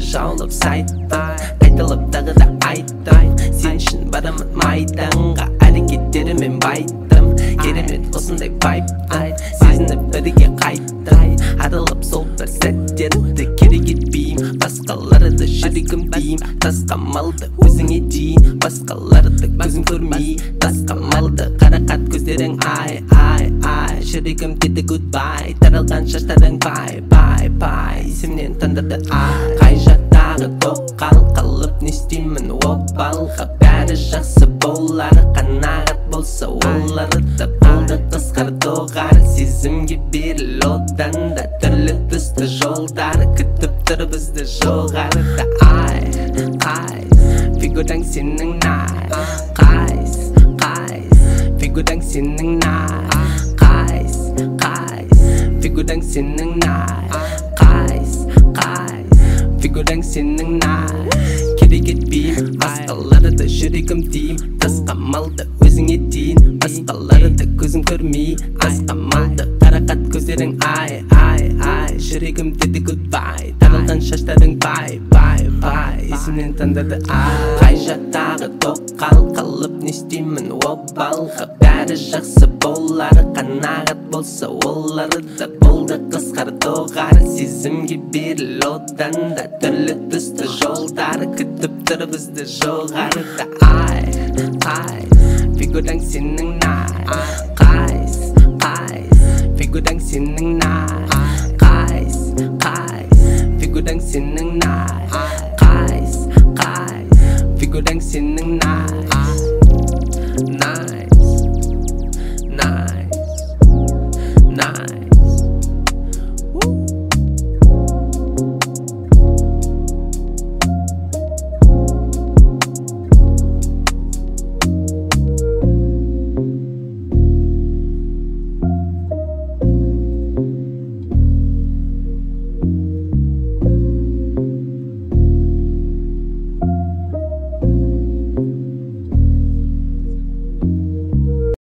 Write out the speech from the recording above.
жаулап сайтты қайталап тағы да айттым сен үшін барамын майданға әрекеттерімен байттым керемет осындай вайбты сезініп бірге қайттым аралап сол бір сәттерді керек етпеймін басқаларды жүрегім деймін тасқа малды өзіңе дейін басқаларды көзім көрмей тасқа малды қарақат көздерің ай жүрегім деді гудбай таралған шаштарың бай есімнен тандырды ай қай жақтағы тоқал қалып не істеймін обалға бәрі жақсы болар қанағат болса оларды болды қысқар доғар сезімге беріл одан да түрлі түсті жолдар күтіп тұр бізді жоғарыда ай фигураң сенің қайс фигураң сенің қайс фигураң сенің қайс фигураң сенің керек етпеймін басқаларды жүрегім деймін тасқа малды өзіңе дейін басқаларды көзім көрмей асқа малды қарақат көздерің ай жүрегім деді гудбай таралған шаштарың бай есімнен тандырды қай жақтағы тоқал қалып не істеймін обалға бәрі жақсы болар қанағат болса оларды болды қысқар доғар сезімге беріл одан да түрлі түсті жолдар күтіп тұр бізді жоғарыда